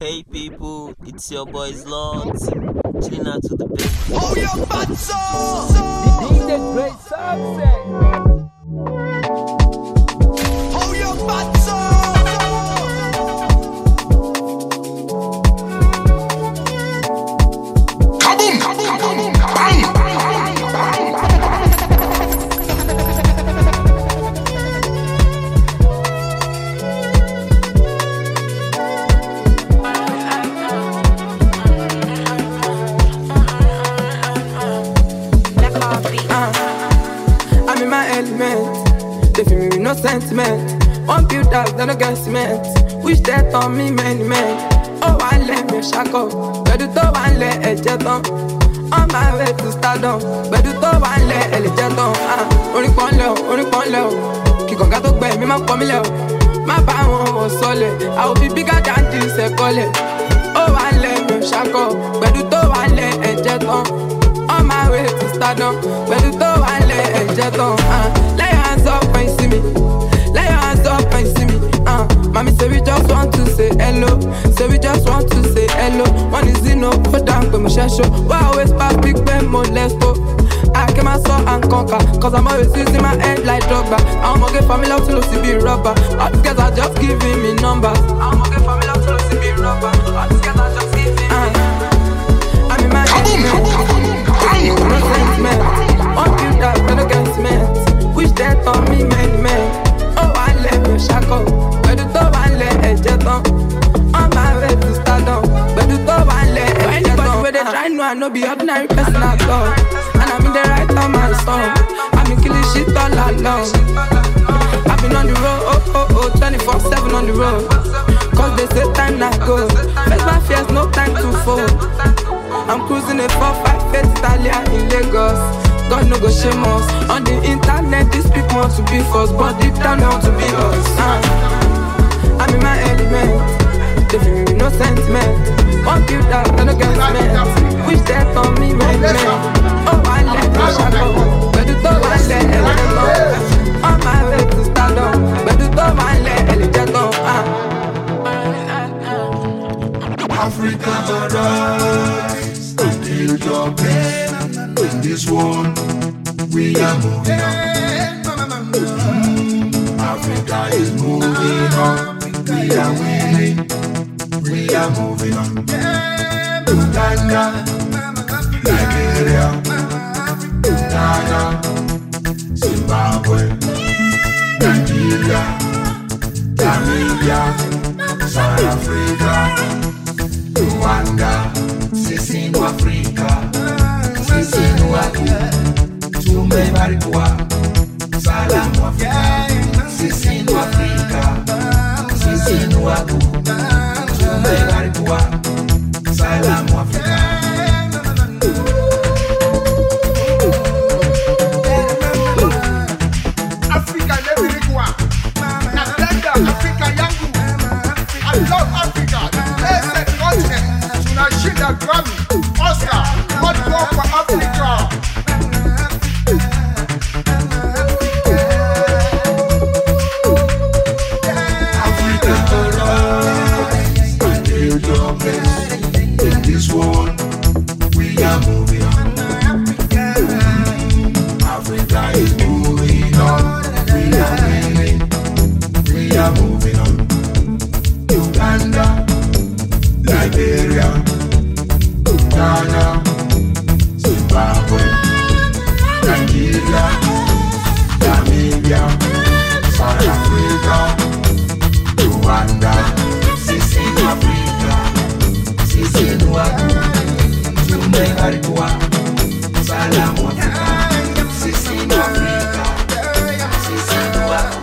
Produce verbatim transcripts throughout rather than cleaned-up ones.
Hey people, it's your boys Lord, chilling out to the best. Oh, your bad soul! D J Great Success! Oh, your bad soul! Kaboom! Kaboom! Kaboom! Bang! I'm in my element. They feel me with no sentiment. One build up, then I get cement. Wish that on me many men. Oh, I let me shackle. But do to one let a jet on. On my way to stardom. But do to one let a jet on. Ah, only one low, only one low. Kiko gato gbe mi ma po mi low. My bound was solid. I will be bigger than this a collet. Oh, I let me shackle. But do to one let a jet on. On my way to stardom, but you don't want to let it on. Uh, lay your hands up when you see me. Lay your hands up when you see me. Uh, mommy say we just want to say hello. Say we just want to say hello. One is in no put down for me share show. Why always pass big pen more let's go. I came and saw and conquer. Cause I'm always using my head like Drogba. I'm gonna get family out to Lucy be rubber. All these guys are just giving me numbers. I'm gonna get family out to Lucy be rubber. All these guys are just giving me uh, I'm in my head. No sentiment, one build up, then I get cement. Wish that on me many men. Oh, I let me shackle. But do to one let a jet on. On my way to stardom. But do to one let a jet on. Where they try no, I no be ordinary person at all. And I'm in the right on my song. I've been killing shit all along. I've been on the road, oh, oh, oh, twenty-four seven on the road. Cause they say time not go. Face my fears, no time to fall. I'm cruising a four five eight Italia in Lagos. God no go shame us. On the internet, these people want to be first, but deep down they want to be us. Uh, I'm in my element. They feel me with no sentiment. One build up, then I get cement. Wish that on me, man, man. Oh, I let me shackle. But do to one let it go. On my way to stardom. But do to one let it go. Africa arise and build your base. In this world, we are moving on. Africa is moving on. We are winning. We are moving on. Uganda, Nigeria, Ghana, Zimbabwe, Nigeria, Namibia, South Africa, Rwanda, Sisino Africa, Sisino Aku, Tume Barikwa, Salam Africa, Sisino Africa, Sisino Aku, Tume Barikwa, Salam Africa. Africa Nevirikwa, Napenda Africa Yangu, I love Africa, the blessed continent. Tunashinda Grammy, Oscar, what go for Africa? Africa arise and build your place. In this world, we are moving on. Africa is moving on. We are winning. We are moving on. Uganda, Liberia, Ghana, Zimbabwe, Nigeria, Namibia, South Africa, Rwanda, Sisino Africa, Sisino Aku, Tume Barikwa, Salam Africa, Sisino Africa, Sisino Aku.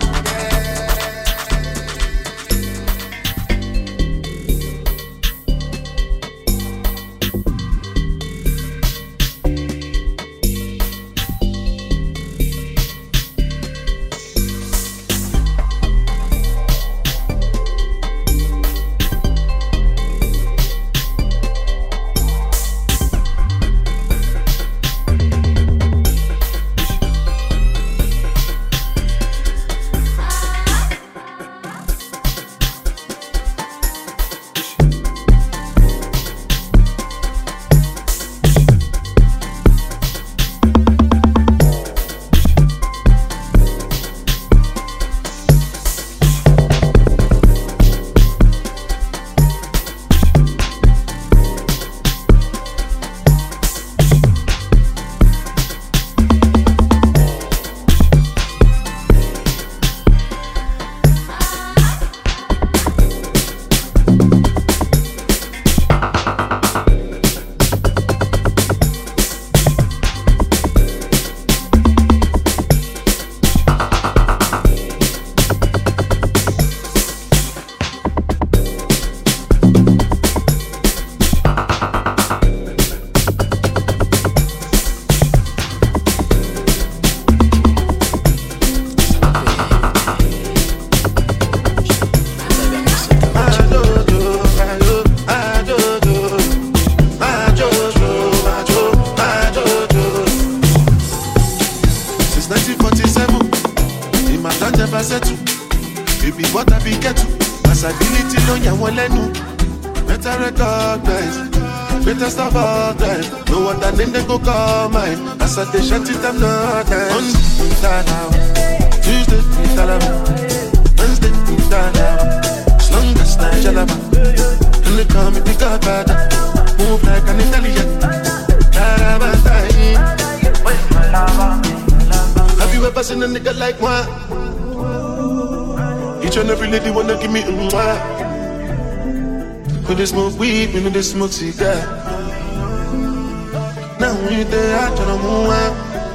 ya walenu. Better recognize, better stop all time. No one that name they go call mine. As I they shut it, I'm not nice. Monday, we start out. Tuesday, we start out. Wednesday, we start out. Slung the snatch, jalaba. And they call me the godfather. Move like an Italian. Have you ever seen a nigga like moi? Each and every lady wanna give me a mwah. When they smoke weed, when they smoke cigar. Now we there, I try to move on.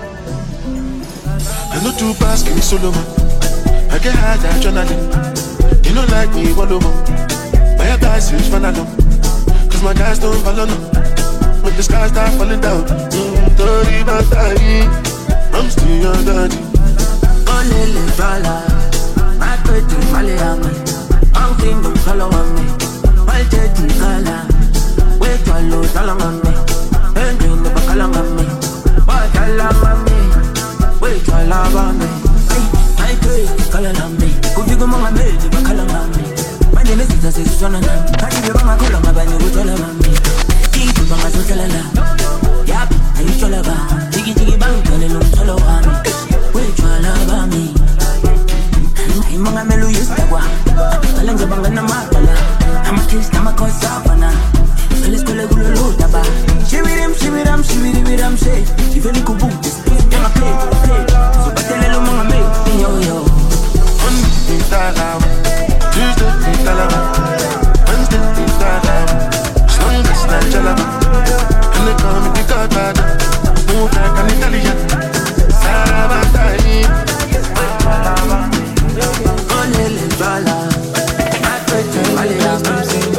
I know two bars, give me solo man. I get high, I journaling. You know like me, one over. My guys is fun alone. Cause my guys don't follow no. When the skies start falling down, mm, dirty about time. I'm still your daddy. Only live dollar. My pretty Mali on me. I'm thinking follow on me. My jetty color. Wait for low dollar on me. Ain't green the bacalang on me. But I love on me. Wait for love on me. My pretty color on me. Could you go on my maid the bacalang on me. My name is Jesus is son of them. I give you my color, my band with all of me. Keep on my social love. Yap, I used to love her. Jiggy jiggy bang, tell you solo on me. Wait for love on me. I'm a melu used to go. I'm a bang and I'm a color. I'm a kiss, I'm a cause savannah. Let's go let go load the bar. She with him, she with him, she with him, with him, say. If you look at boom, I'm a play, play. So I tell you, I'm a mate, yo, yo. Monday, we start out. Tuesday, we start out. Wednesday, we start out. Slung the snatch, jalaba. And they call me the godfather. Move like an Italian. Sarabatai. Only live dollar. My pretty Mali on me.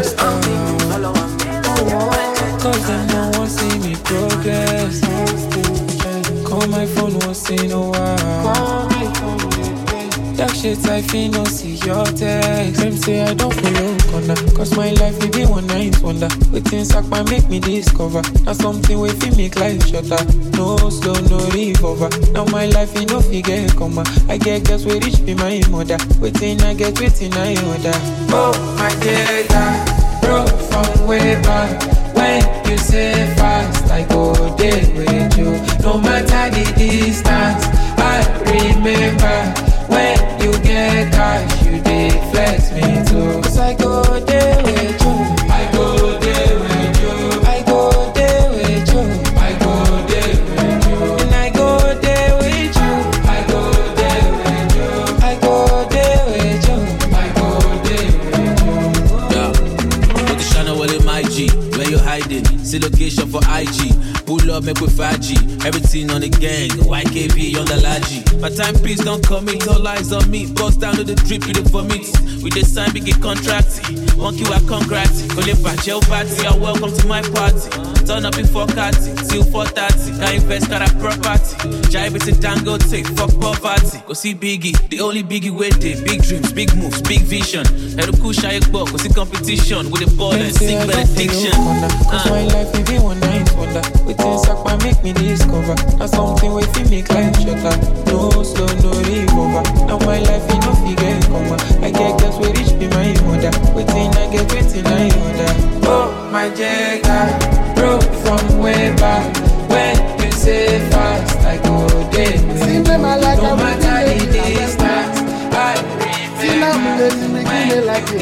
Cause them no one see me progress. Call my phone, won't see no while. Dark shit I feel no see your text. Them say I don't follow corner. Cause my life will be one night wonder. Waiting sack might make me discover. Now something way fi make life shorter. No slow, no revolver. Now my life ain't no figure comma. I get girls we reach be my mother. Waiting I get waiting I order. Oh my data, bro from way back. When you say fast, I go there with you. No matter the distance, I remember. When you get cash, you dey flex me too. Cause I go there with you. I go there with you. I go there with you. I go there with you. And I go there with you. I go there with you. I go there with you. I go there with you. Yeah. Put the channel well in my G. Where you hiding? See location for I G. Pull up, make with five G. Everything on the gang. Y K B on the Laji. My timepiece don't commit. All eyes on me. Bust down to the drip, you the vomit. We the sign, big contract. Monkey, I congrats. Call it back, jail party. You're welcome to my party. Turn up before Catty. Till four thirty. Can invest at a property. Jive is a tango take. Fuck poverty. Go see Biggie. The only Biggie waiting. Big dreams, big moves, big vision. Heruku Shayak Bok. Go see competition with the ball and sing benediction. Cause my life will be one night wonder. Waiting sack might make me discover. Now something way fi make life shorter. No slow, no revolver. Now my life ain't no figure comma. I get girls we reach be my mother. Waiting I get waiting I order. Oh my jagger, broke from way back. When you say fast, I go there. No matter the distance, I remember. Like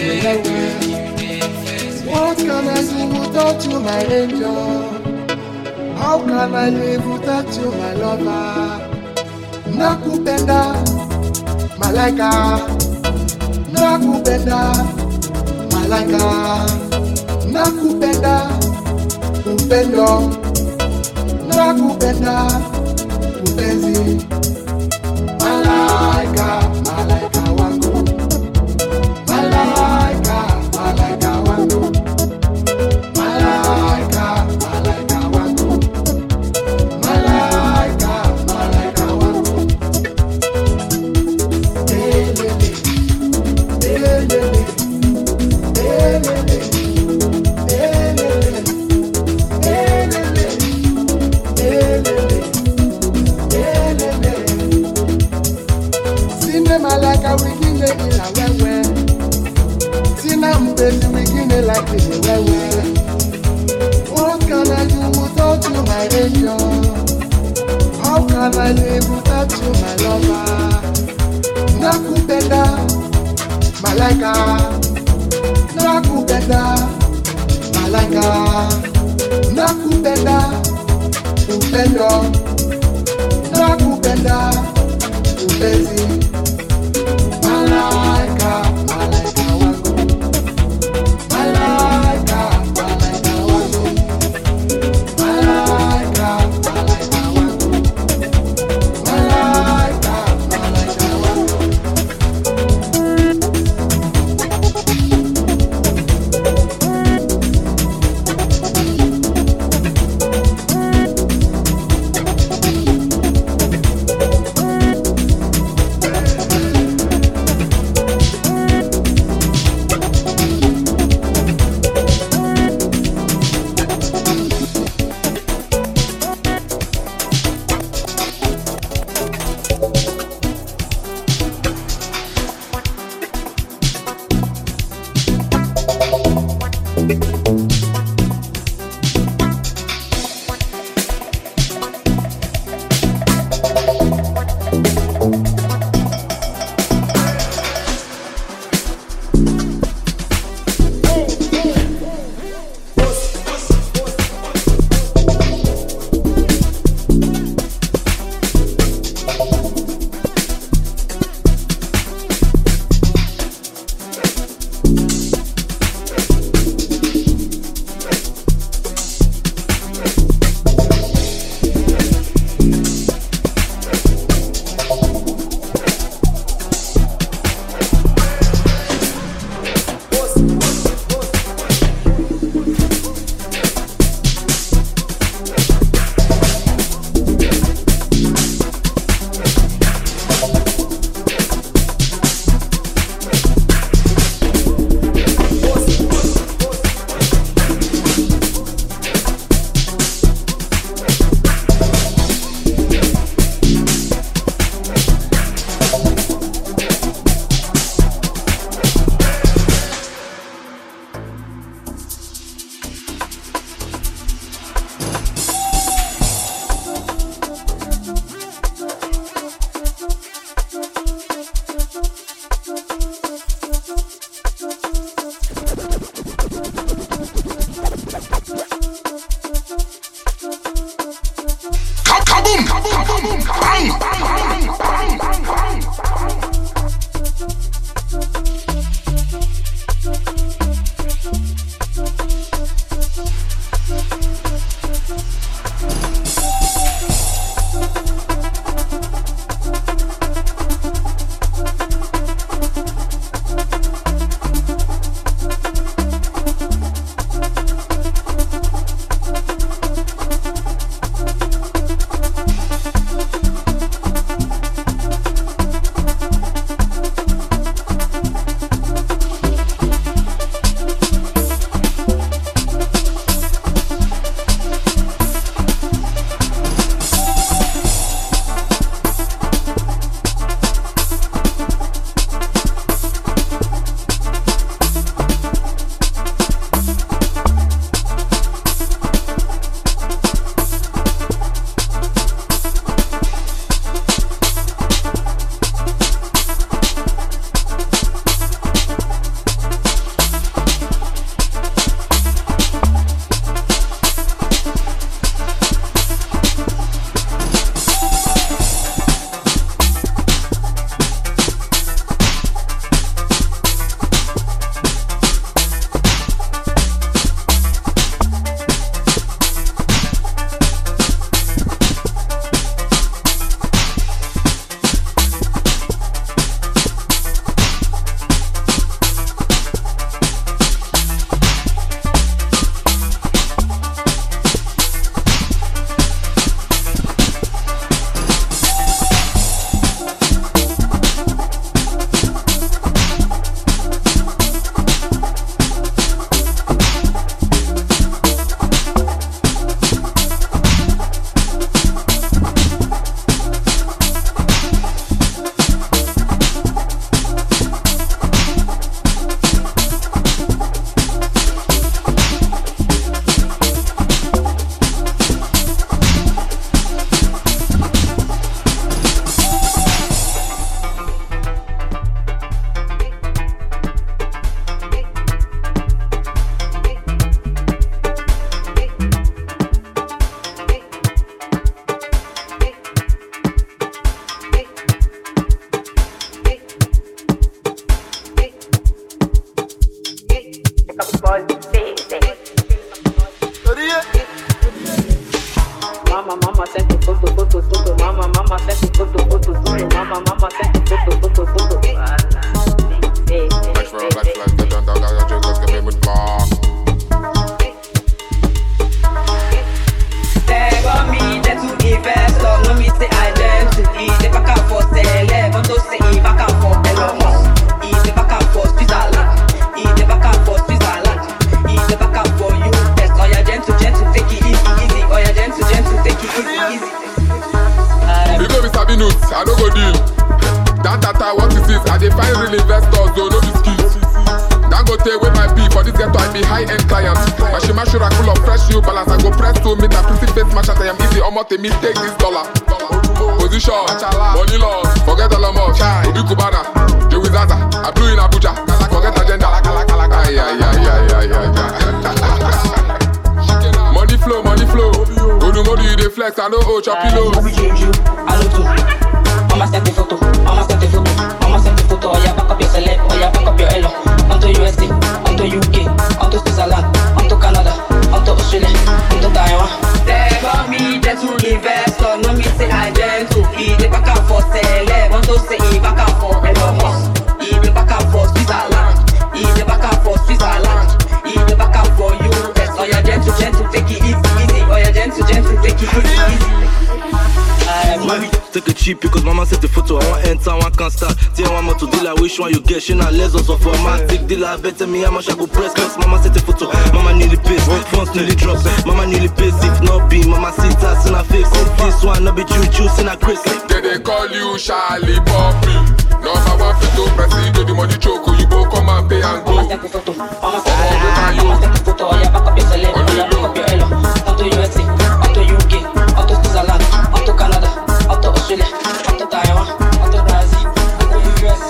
what can I do without you, my angel? How can I live without you, my lover? Nakupenda, malaika. Nakupenda, malaika. Nakupenda, upendo. Nakupenda, upenzi. Malaika, malaika wangu. Malaika, malaika wangu. Malaika, malaika wangu. Malaika, malaika wangu. Elele, elele, elele, elele, elele, elele, elele. Cinema like me well well. What can I do without you, my angel? How can I live without you, my lover? Nakupenda, malaika. Nakupenda, malaika. Nakupenda, upendo. Nakupenda, upenzi. Malaika, malaika wangu. Malaika, malaika wangu. Malaika, malaika wangu. Malaika, malaika wangu. my mama sent the photo, photo, photo. Black flag, black flag, get down, down, down, down, just get me with bar. They got me there to invest, so no me say I them to eat. They back and forth, say eleven, don't say it back and forth, Elon Musk. Eat the back and forth, Switzerland. Eat the back and forth, Switzerland. Eat the back and forth, you test. Oh yeah, gentle, gentle, take it easy, easy. Oh yeah, gentle, gentle, take it easy, easy. You go with Sabi Notes, I don't go deal. That data, what is this? I dey find real investors, though, no be skills. Dangote with my P, for this ghetto I be high-end client. Mashima Shura full of fresh new balance. I go press to meet a pretty face match at I am easy. Almost a me take this dollar. Position, money loss, forget all of much. Obi Kubana, Joey Zaza, I blew in Abuja. Forget agenda, ay, ay, ay, ay, ay, ay. Money flow, money flow. Odu Modu, you dey flex, I know oh, choppy low. I don't do. Mama sent the photo, mama sent the photo, mama sent the photo. Oh yeah, back up your celeb, oh yeah, back up your elo. Onto U S A, onto U K, onto Switzerland, onto Canada, onto Australia, onto Taiwan. They got me there to invest, so no me say I them to eat the back and forth celeb. Onto say it back and forth Elon Musk. Eat the back and forth Switzerland, eat the back and forth Switzerland, eat the back and forth U S. Oh yeah, gentle, gentle, take it easy, easy. Oh yeah, gentle, gentle, take it easy, easy. Mommy, take a cheap because mama set the photo. I want enter, one can't start. Tell one more to dealer, which one you get? She not less also for my tick dealer. Better me how much I go press. Cause mama set the photo. Mama nearly pissed, phones nearly drop. Mama nearly pissed. If not be, mama sit us in her face. This one not be choo choo in her Chris. They they call you Charlie Poppy. Number one fit to proceed to the money choke. You go come and pay and go. Mama set the photo. Mama set the photo. Mama set the photo. Oh yeah, back up your celeb. Oh yeah, back up your elo. Onto U S A, onto U K, onto Switzerland, onto Canada, onto Australia, onto Taiwan, onto Brazil, onto U S.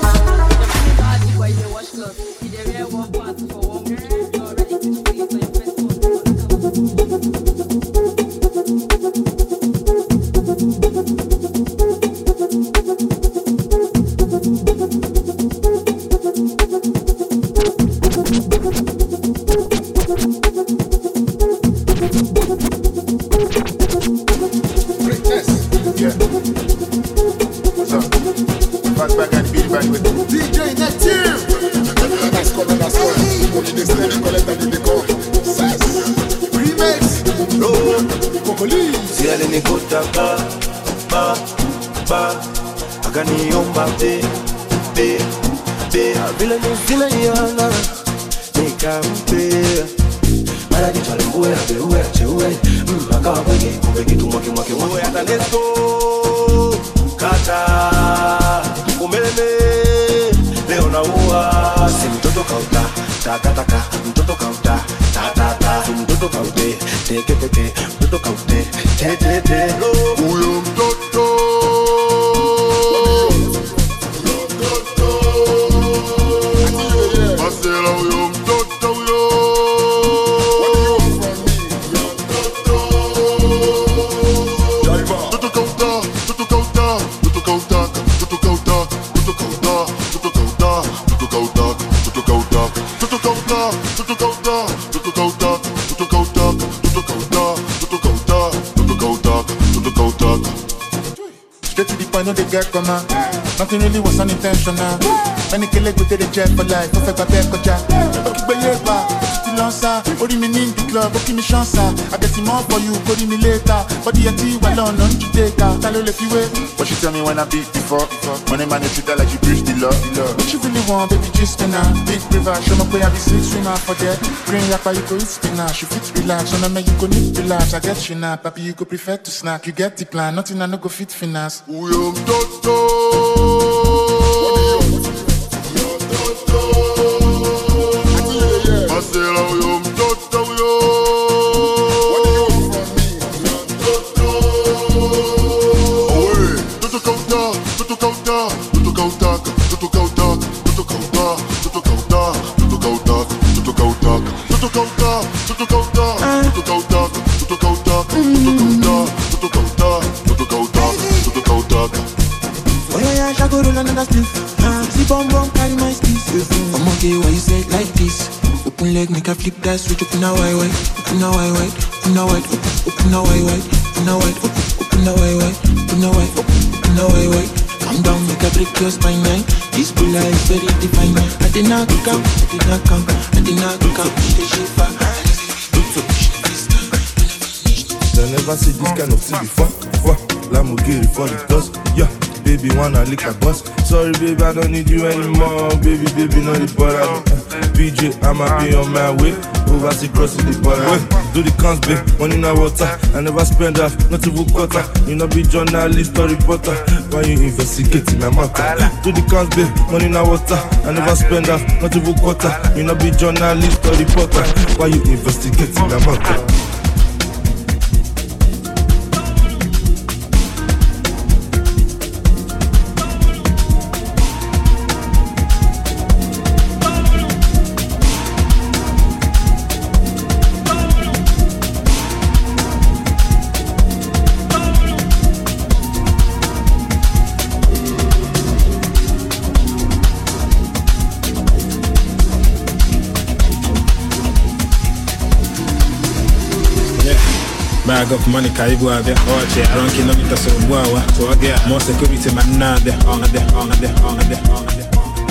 Nothing really was unintentional. Many kill it with the jet for life. Perfect by back or jack. Okay, yeah, Lancer, hold me in the club, okay, me chance. I get him more for you, call me later. But the anti well on, on you take her. Tell her if you wait. What she tell me when I beat before? When a man you treat her like you breach the law. What you really want, baby, just spinner. Big river, show me where I be six swimmer for that. Green like you go eat spinach, you fit relax. On a man you go need relax. I get you now, papi, you go prefer to snack. You get the plan, nothing I no go fit finance. We am Toto. Make a flip that switch, open a wide wide, open a wide wide, open a wide, open a wide wide, open a wide, open a wide wide, open a wide, open a wide wide. Calm down, make a break your spine. This puller is very divine. I did not come, I did not come, I did not come. She shiver. I never see this kind of thing before. Before, Lamborghini for the dust. Yeah, baby wanna lick a bus. Sorry, baby, I don't need you anymore. Baby, baby, no the bother me. B J, I'ma be on my way. Overseas crossing the border. Do the cons, babe, money in water. I never spend half, not even quarter. You know, be journalist or reporter. Why you investigating my matter? Do the cons, babe, money in water. I never spend half, not even quarter. You know, be journalist or reporter. Why you investigating my matter? Bag of money, Kaibu Abia, Oche, around kilometers so Wawa, so again, more security man, Nadia, on a day, on a day, on a day, on a day.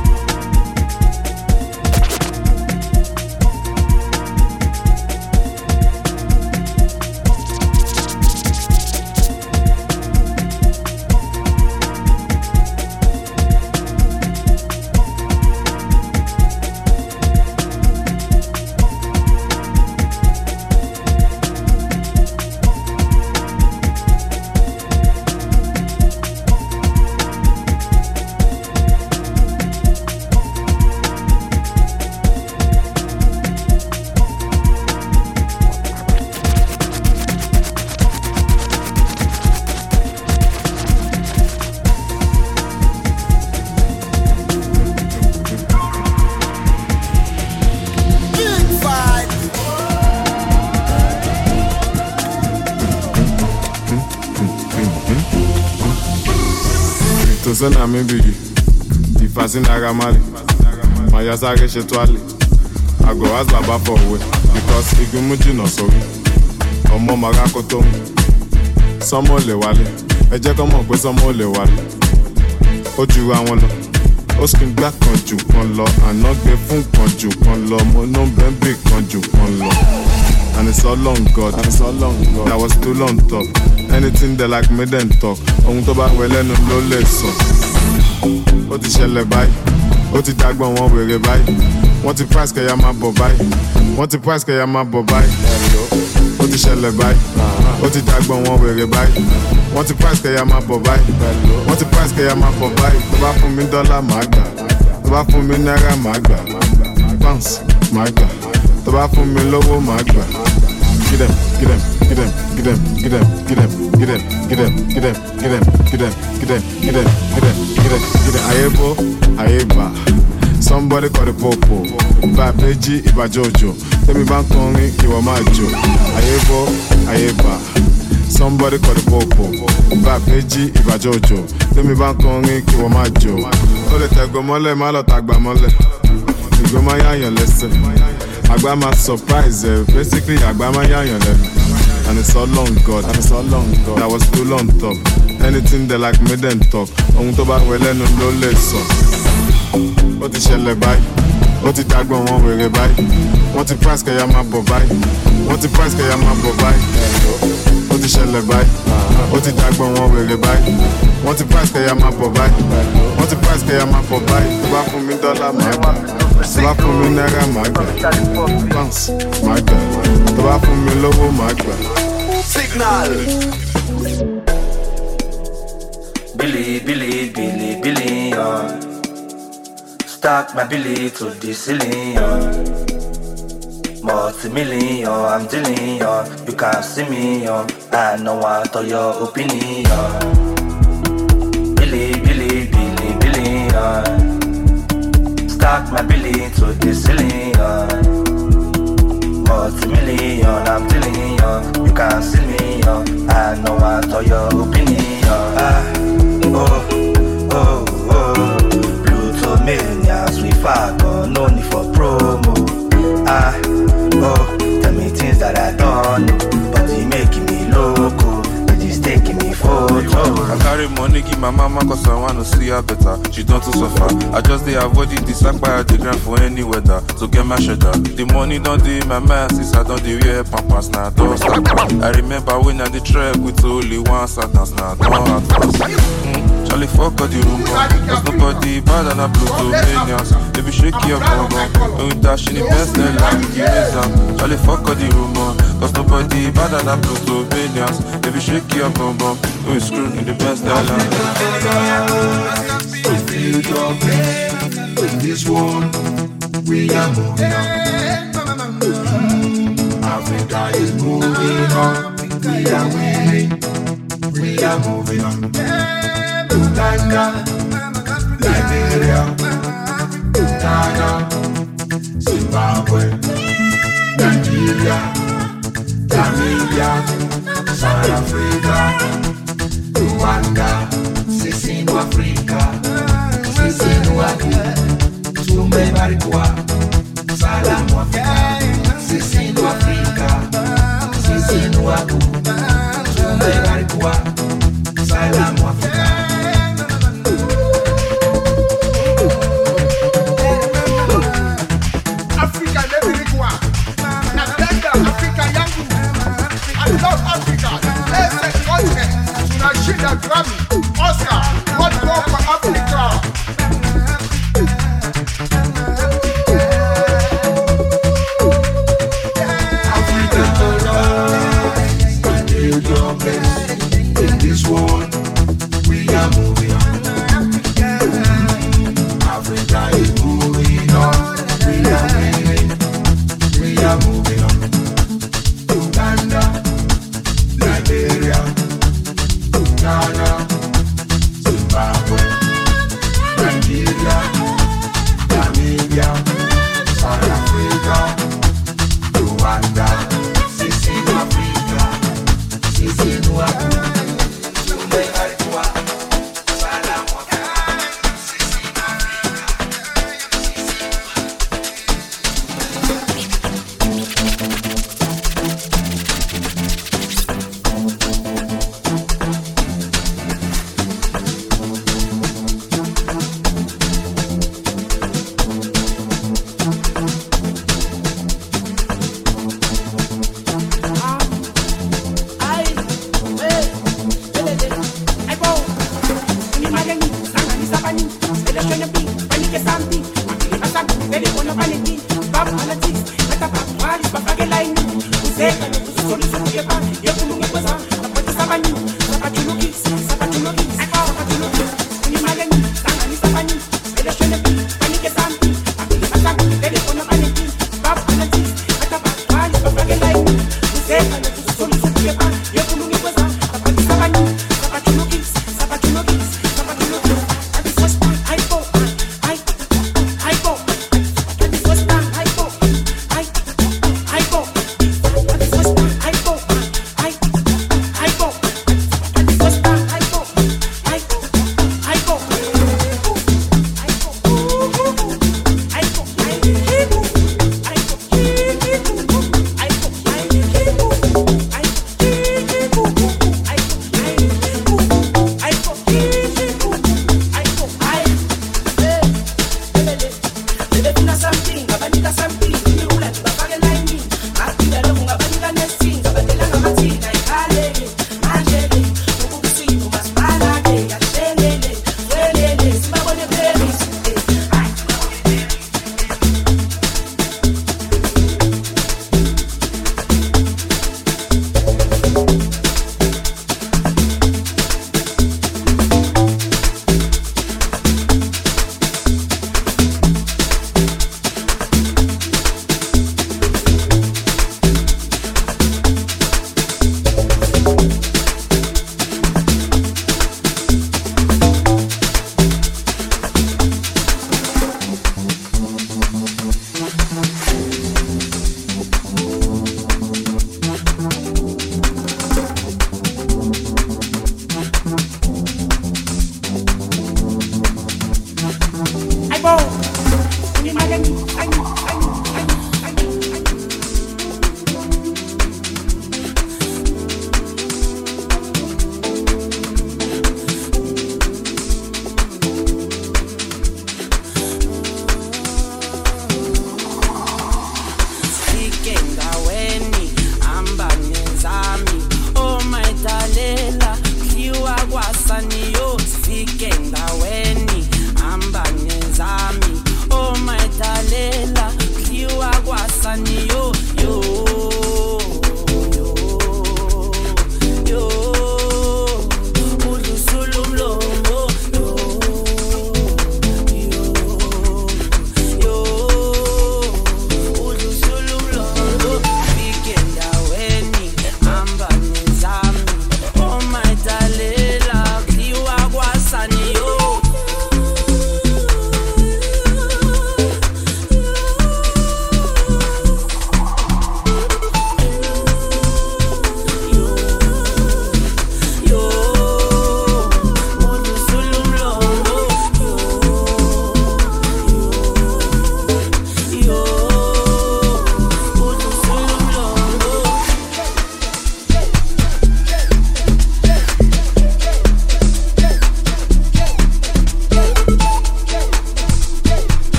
Son ami bigi, the fascin agamali. My yasage shetwali. I go ask Baba for way because igumuji no sorry. Omo magakoto. Somo le wale. Ẹ jẹ́ kó mọ̀ pé somo le wale. Ó ju àwọn lọ. Ó skin gbá kan jù kan lọ. Àná gbé fún kan jù kan lọ. Mo ná bẹ́ńbì kan jù kan lọ. And it's all long God, and it's all long God. That was too long talk. Anything they like me then talk. Ohun tó bá wẹ̀ lẹ́nu ló lè sọ. Ó ti ṣẹlẹ̀ báyìí, ó ti dágbọ́n wọn wèrè báyìí. Wọ́n ti price kẹ̀yà máa bọ̀ báyìí. Wọ́n ti price kẹ̀yà máa bọ̀ báyìí. Ó ti ṣẹlẹ̀ báyìí, ó ti dágbọ́n wọn wèrè báyìí. Wọ́n ti price kẹ̀yà máa bọ̀ báyìí. Wọ́n ti price kẹ̀yà máa bọ̀ báyìí. Tó bá fún mi dọ́là màá gbà. Tó bá fún mi náírà màá gbà. Pounds màá gbà. Tó bá fún mi lówó màá gbà. Get them, get them, get them, get them, get them, get them, get them, get them, get them, get them, get them, get them, get them, get them, get them, get them. Ayebo, ayeba. Somebody call the popo. Ba beji iba jojo. Tell me bank kongi iwa majo. Ayebo, ayeba. Somebody call the popo. Ba beji iba jojo. Tell me bank kongi iwa majo. Ole tego mole malo tagba mole. Igo ma yanyan lese. Agba ma surprise, eh. Basically Agba ma yanyan lese. And it's all long God, and it's all long God. That was too long talk. Anything they like me then talk. Ohun tó bá wẹ̀ lẹ́nu ló lè sọ. Ó ti ṣẹlẹ̀ báyìí, ó ti dágbọ́n wọn wèrè báyìí. Wọ́n ti price kẹ̀yà máa bọ̀ báyìí. Wọ́n ti price kẹ̀yà máa bọ̀ báyìí. Ó ti ṣẹlẹ̀ báyìí, ó ti dágbọ́n wọn wèrè báyìí. Wọ́n ti price kẹ̀yà máa bọ̀ báyìí. Wọ́n ti price kẹ̀yà máa bọ̀ báyìí. Tó bá fún mi dọ́là màá gbà. Tó bá fún mi náírà màá gbà. Pounds màá gbà. Tó bá fún mi lówó màá gbà. Signal. Billy, Billy, Billy, billion. Stack my Billy to the ceiling. Multi-million, I'm dealing. You can't see me. I know what all your opinion. Billy, Billy, Billy, billion. Stack my Billy to the ceiling. Multi-million, I'm dealing. You can't see me. I know what all your opinion. Ah. Oh, oh, oh, Plutomanias, we fuck on, no need for promo. Ah, oh, tell me things that I don't know, but you making me loco, you just taking me photo. I carry money, give my mama cause I wanna see her better. She don't to suffer. I just they avoid it, this sack by the ground for any weather. So get my shelter. The money don't do my man, since I don't do wear pampas now. Don't stop. I remember when I did trek with only one sadness now. Don't have fast. Mm, Charlie fuck all the rumor. Cause nobody bad and I blew to millions. Baby shake your bum bum. When we dash in the best they like you. Charlie fuck all the rumor. Cause nobody bad and I blew to millions. Baby shake your bum bum. When we screw in the best they like. We feel your pain. In this one, we are moving on. Africa is moving on. We are winning. We are moving on. Uganda, Liberia, Ghana, Zimbabwe, Nigeria, Namibia, South Africa, Rwanda, Sisino Africa, Sisino Africa, Tumbe Barikwa, Salam Africa, Sisino Africa, Sisino Africa, Tumbe Barikwa, Salam Africa. Africa, Levirikwa, Napenda, Africa yangu. I love Africa. Blessed continent. Tunashinda Grammy, Oscar, what more for Africa? In this world, we are moving on. Africa is moving on. We are winning. We are moving on. Uganda, Liberia, Ghana, Zimbabwe, Nigeria, Namibia, South Africa, Rwanda, Sisino Africa, Sisino Africa.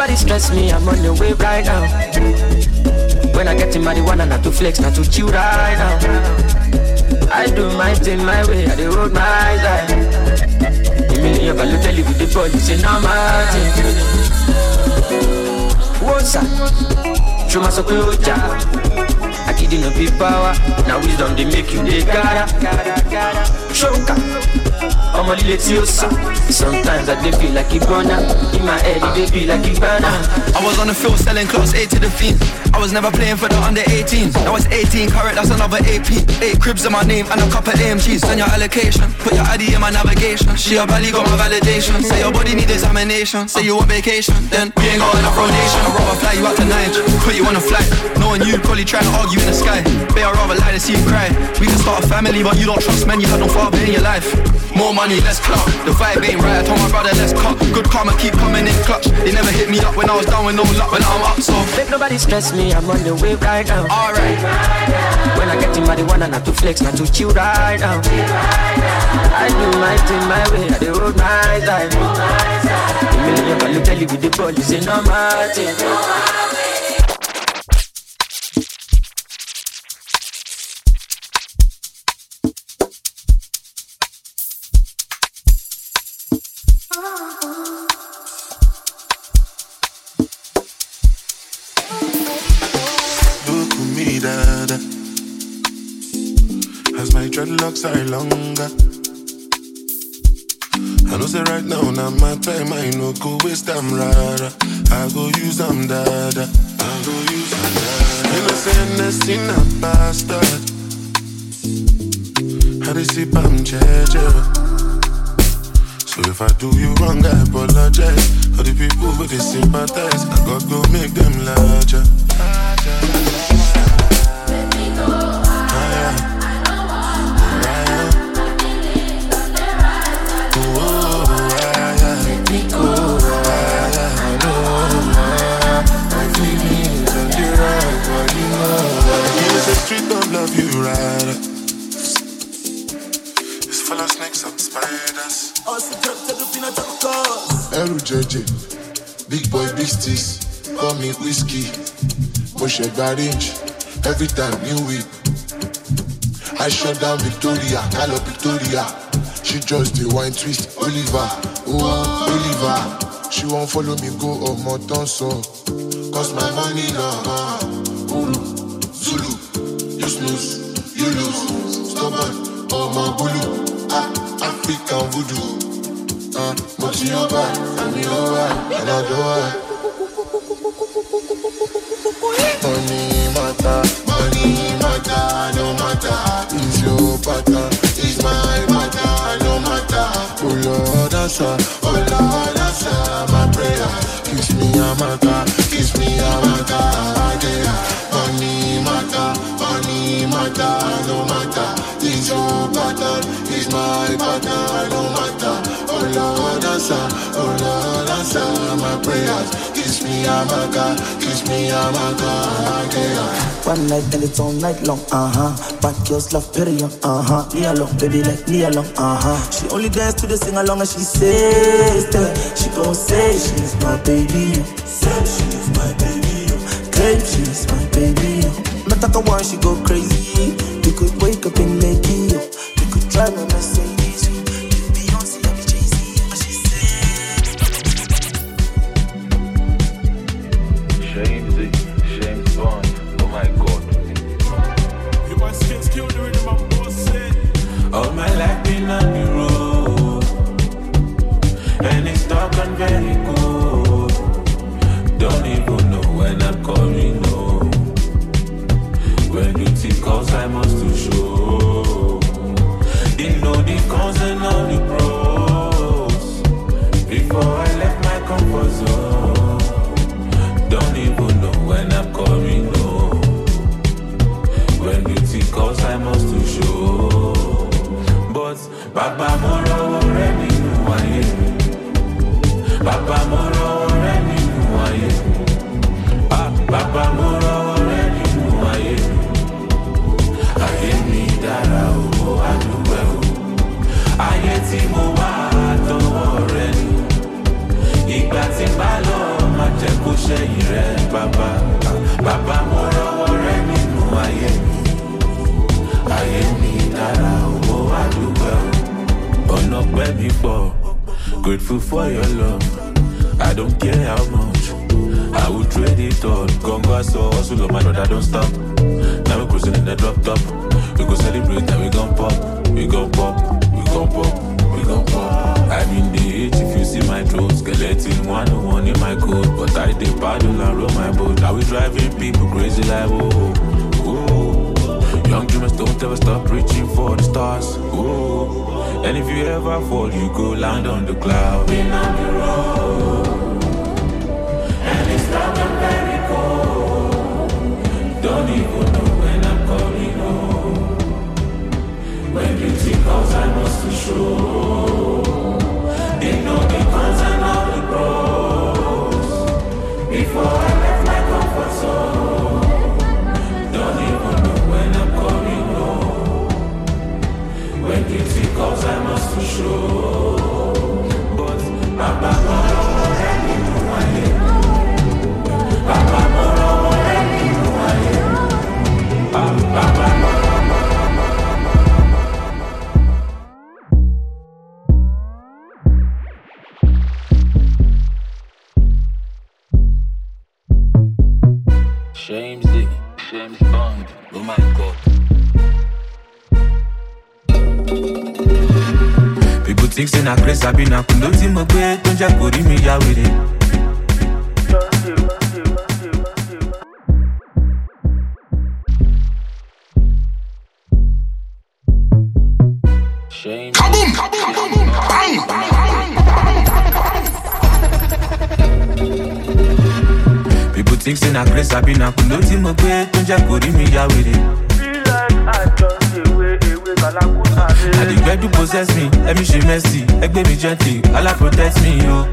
nobody stress me, I'm on the way right now. When I get in marijuana, not to flex, not to chill right now. I do my thing my way, I do road my life. A million value tell you with the ball, it's a normal thing. What's up? Show my support, I give you no big power. Now wisdom they make you the gara. Shoka, I'm a little tiosa. Sometimes I dey feel like Ibona. In my head it dey feel like Ibana. I was on the field selling class A to the fiends. I was never playing for the under eighteens. Now it's eighteen carat, that's another A P. Eight cribs in my name and a couple A M Gs. Send your allocation, put your I D in my navigation. She a belly got my validation. Say your body need examination. Say you on vacation, then we ain't got enough rotation. I'd rather fly you out to Niger, put you on a flight. Knowing you probably trying to argue in the sky. But I'd rather lie to see you cry. We can start a family, but you don't trust men. You had no father in your life. More money, less clout. The vibe ain't right. I told my brother let's cut. Good karma keep coming in clutch. They never hit me up when I was down with no luck. When I'm up, so make nobody stress me. I'm on the way right now. Alright. When I get in marijuana, not to flex, not to chill right now. I do my thing my way. I do road my life. A million value tell you with the ball, it's a normal thing. As my dreadlocks are longer, I know say right now, now my time, I no go waste them rara. I go use them dada, I go use them dada. Innocent in a bastard. How they sip I'm jeje. So if I do you wrong, I apologize. For the people who they sympathize, I gotta go make them larger. Street don't love you right. It's full of snakes and spiders. L J J, big boy, big sticks. Call me whiskey. Push a garage. Every time new week. I shut down Victoria, call up Victoria. She just the wine twist. Oliver, oh Oliver. She won't follow me go or more so. Cause my money long. Zulu. You snooze, you lose. Stubborn, oh my bulu. Ah, African voodoo. Ah, Moti over, and me over, and I do it. Money matter, money matter, no matter. It's your pattern, it's my matter, no matter. Oh Lord, answer, oh Lord, answer my prayer. Kiss me a matter, kiss me a matter, yeah. Money matter, money matter, no matter. It's your pattern, it's my pattern, no matter. Oh Lord, answer, oh Lord, answer my prayers. Kiss me a matter, kiss me a matter, yeah. One night and it's all night long, uh-huh. Back girls love period, uh-huh. Me alone, baby, like me alone, uh-huh. She only dance to the sing along and she says that she gon' say she's my baby. Say she's my baby. Claim she's my baby. Mataka one, she go crazy. We could wake up in Lakey. We could drive a Mercedes. You Beyonce, I be Jay-Z. But she said Shamesy, Shames Bond. Oh my God. You want skins kill the rhythm of bullshit. All my life been on the road, and it's dark and very cold. Don't even know when I'm coming home. When duty calls, I must to show. They know the cons and all the pros. Before I left my comfort zone. Don't even know when I'm coming home. When duty calls, I must to show. But Baba Moro already knew I am. Baba Moro already knew I am. Ah, Baba Moro already knew I am. I am me that I owe, I do well. I get him over, I don't already. He got him by law, my kó ṣẹ́yìn rẹ̀ bàbá. Bàbá mo rọwọ́ rẹ nínú ayé mi. Ayé mi dára owó àdúgbò. Ọ̀nà pẹ́ mi pọ̀. Grateful for your love. I don't care how much. I will trade it all. Congo so hustle on my brother don't stop. Now we cruising in the drop top. We go celebrate and we gon' pop. We gon' pop. We gon' pop. We gon' pop. I'm in the H if you see my throat. Skeleton one oh one in my code. But I did paddle and roll my boat. I was driving people crazy like whoa, whoa. Young dreamers don't ever stop reaching for the stars. Whoa. And if you ever fall, you go land on the cloud. Been on the road, and it's dark and very cold. Don't even know when I'm coming home. When beauty comes, I must be sure. They know the cons and all the pros. Before I left my comfort zone. Don't even know when I'm coming home. When beauty comes, I must be sure. But Baba Moro already knew I am. Baba Moro already knew I am. Baba Moro. Shamesy, James Bond, oh my God. People think say na crazy, I be na kundo ti mo gbe, don't just go ri mi ya were. Shame. Kaboom! Kaboom! Bang! People think say na crazy, I be na kundo ti mo gbe, don't just go ri mi ya were. I the girl to possess me, let me show mercy. Egg me gently, Allah protect me, yo.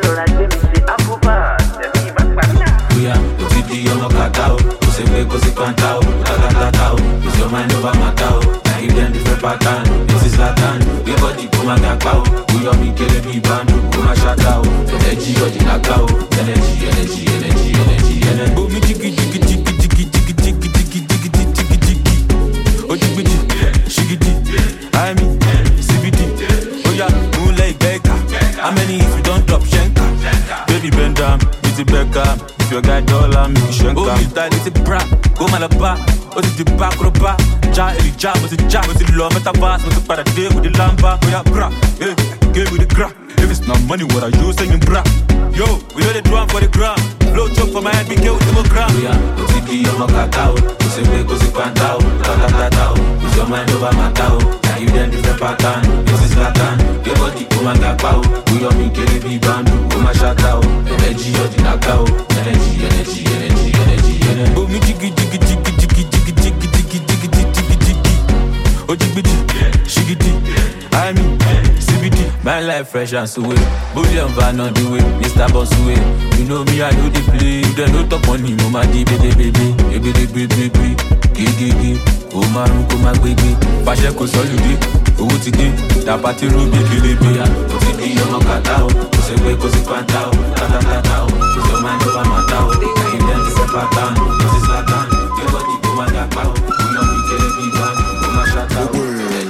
Yeah, go to the young cacao. Go say we go say quantao, cacao. Is your mind over matao? Now you then different pattern. This is Latin. We body come and cacao. We are me killing me bandu, come and shout out. Energy or the cacao. Energy, energy, energy, energy, energy. Oh me jiggy jiggy jiggy jiggy jiggy jiggy jiggy jiggy jiggy jiggy. Oh jiggy jiggy, shiggy. I mean, C B D. Oh yeah, moonlight baker. How many if you don't drop shanka? Baby bend down, it's a Beckham. If your guy dollar, make you shanka. Oh, you die, it's a bra. Go malaba. Oh, it's the back or back. Ja, it's jab, it's a jab, it's a law, metaverse, it's a paradigm with the lamba. Oh yeah, bra. Hey, give me the gra. If it's not money, what are you saying, bra? Yo, we know the drum for the ground. Blow chop for my head, be killed with the ground. Yeah, go to the young cacao. Go say we go say quantao, cacao. Is your mind over matao? Now you then different pattern. This is Latin. Your body come and cacao. We are me killing me bandu, come and shout out. Energy or the cacao. Energy, energy, energy, energy, energy. Oh me jiggy jiggy jiggy jiggy jiggy jiggy jiggy jiggy jiggy jiggy. Oh jiggy jiggy, shiggy. I mean, C B D. My life fresh and sweet. Bullion van on the way, Mister Boss way. You know me, I know the play. You don't know talk money, mama di baby baby, baby baby baby, gigi gigi. O marun ko ma gbegbe, fàṣẹ kò sọlùdé, owó ti dé, dàpátì rúbi kélébé. O ti di ọmọ kàtá o, kò ṣe pé kò sí pàtà o, kàtàkàtà o, kò sí ọmọ ẹni bá máa ta o. Ẹyin dẹ́n ti fẹ́ pàtà o, kò sí sàtà o, kí wọ́n di kó má dàpá o, kò yọ mí kélébé bá kó má ṣàtà o.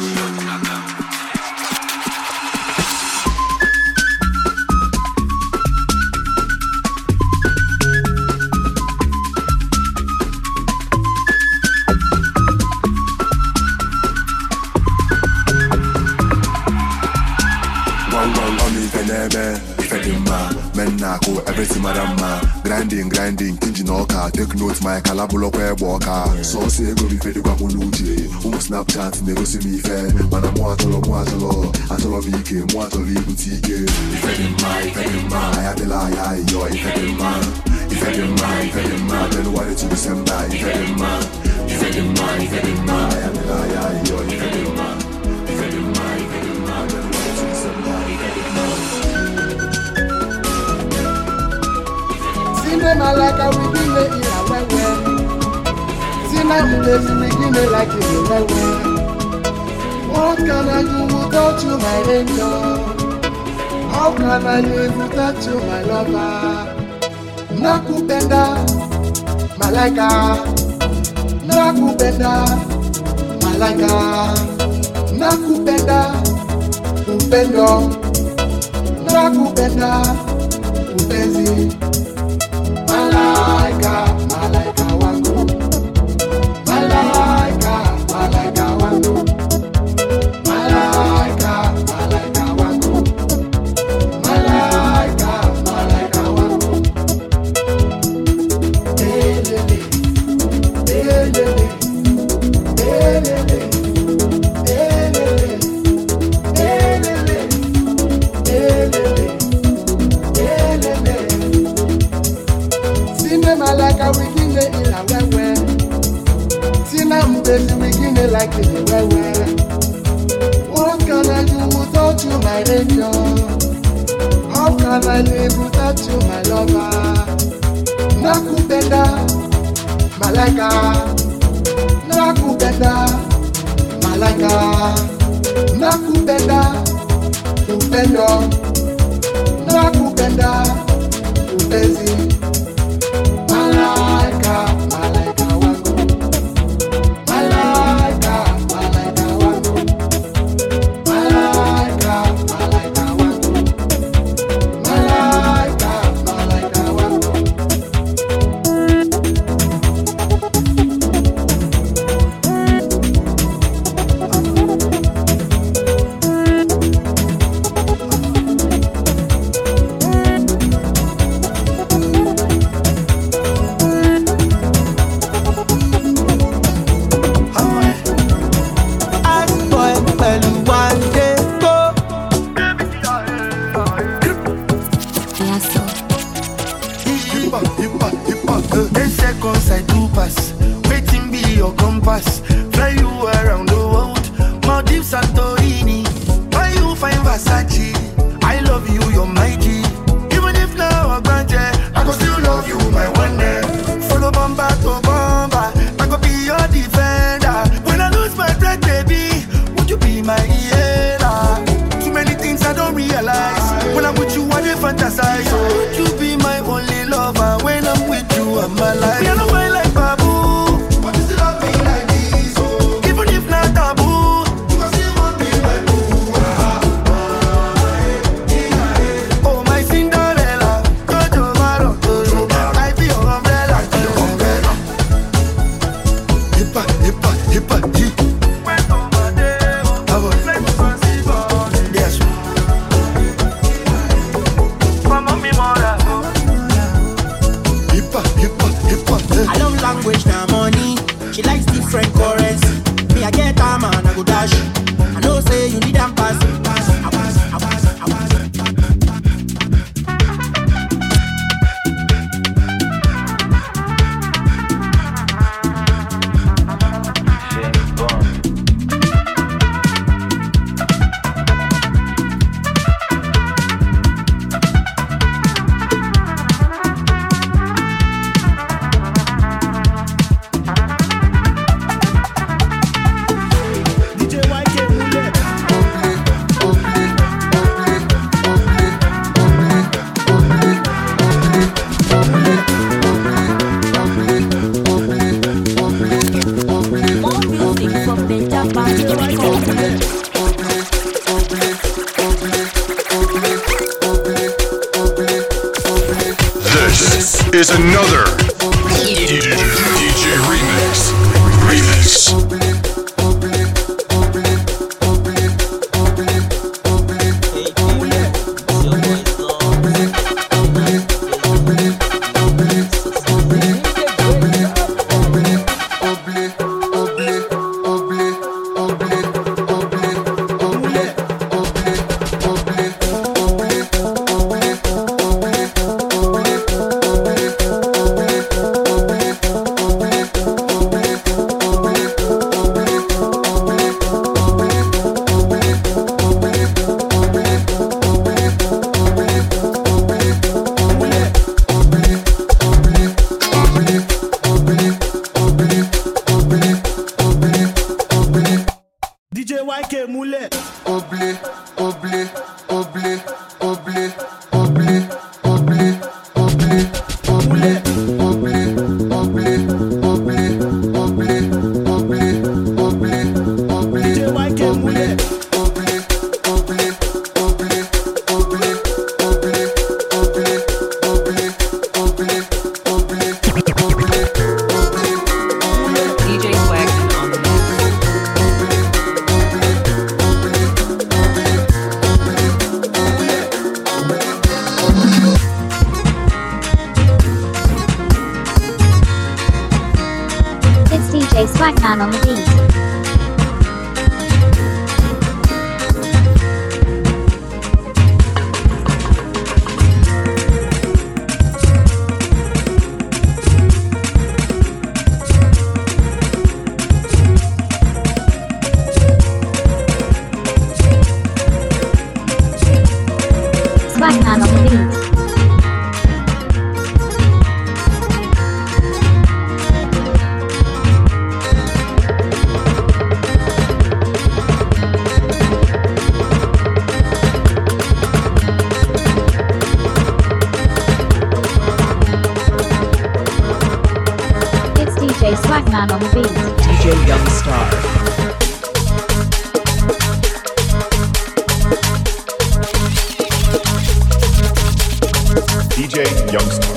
Everything madama, grinding, grinding, kinji noka, take notes, my calabulo kwe boka. So say go be fed kwa muluji, umu Snapchat, nego see me fair, man I'm watolo, watolo, atolo vike, watolo boutique. If I didn't mind, if I didn't mind, I had the lie, yo, if I didn't mind, if I didn't mind, if I didn't mind, then why did you send by, if I didn't mind, if I didn't mind, if I didn't mind, I had the lie, yo, if I didn't mind, if I didn't mind, if I didn't mind, then why did you send by, if I didn't mind. Cinema like a begin in a way. Cinema is beginning like in a way. What can I do without you, my angel? How can I live without you, my lover? nakupenda malaika, nakupenda malaika, nakupenda upendo, nakupenda upenzi, malaika, malaika wangu, malaika, malaika wangu, malaika, malaika wangu, malaika, malaika wangu, elele, elele, elele, elele, elele, elele, elele. Sine malaika wikine ila wewe, sina mbezi wikine like it wewe. What can I do without you, my angel? How can I live without you, my lover? Nakupenda malaika, nakupenda malaika, nakupenda upendo, nakupenda upenzi, malaika, malaika wangu, malaika, malaika wangu, malaika, malaika wangu, malaika, malaika wangu. Is another D J Remix. Remix. Oh, J Swagman on the beat. Swagman on the beat. It's D J Swagman on the beat. D J Youngstar. D J Youngstar.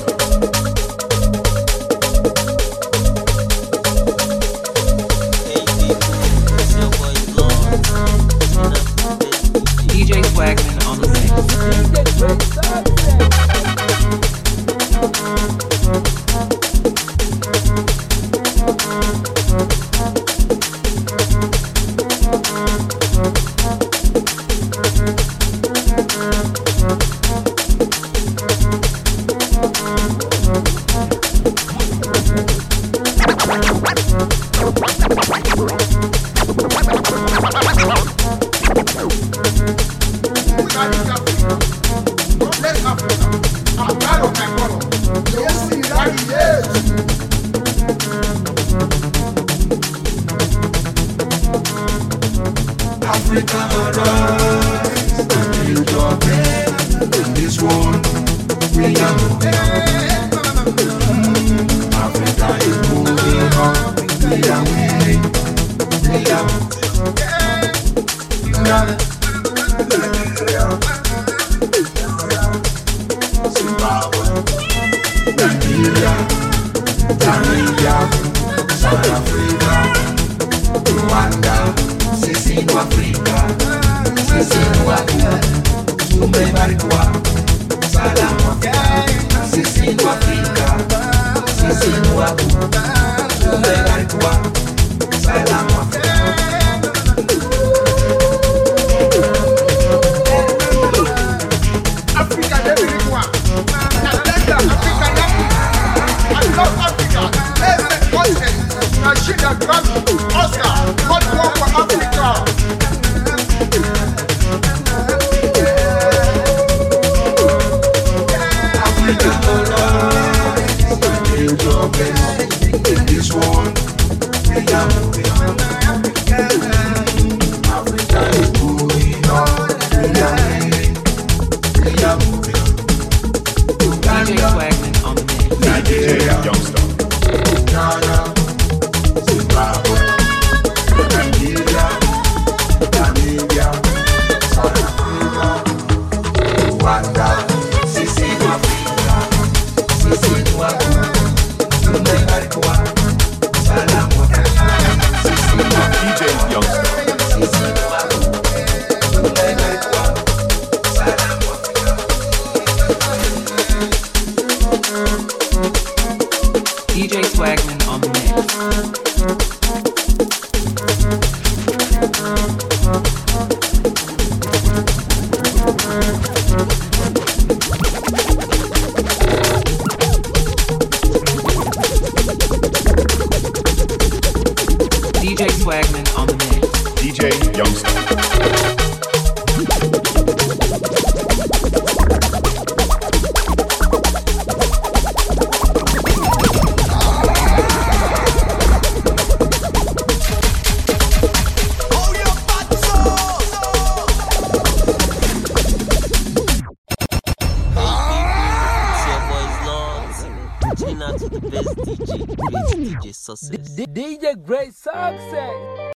D J Swagman on the mix. Africa arise and build your bed. In this world, we are moving on. Africa is moving on. We are winning. We are Zimbabwe, Nigeria, Tanzania, South Africa, Rwanda. Sisi ni Afrika, sisi ni Afrika, tumebarikiwa, salamu Afrika. Sisi ni Afrika, sisi ni Afrika, tumebarikiwa, salamu Afrika. Africa, everyone. Natenda Africa yangu. I love Africa. Every continent. Nashinda Grammy, Oscar, God walk for Africa. Africa arise and build your best. In this world, we are moving on. Africa is moving on. We are winning. We are moving on. D J Swagman on the mix. Nigeria, Ghana, Zimbabwe, Nigeria, Namibia, South Africa, Rwanda. Sisi ni Afrika, sisi ni Afrika, tumebarikiwa, salamu Afrika. Sisi ni Afrika, D J Youngstar. sisi ni Afrika, tumebarikiwa, salamu Afrika. D J Swagman on the mix. D J Swagman on the mix. D J Youngstar. D J Success. D J Great Success.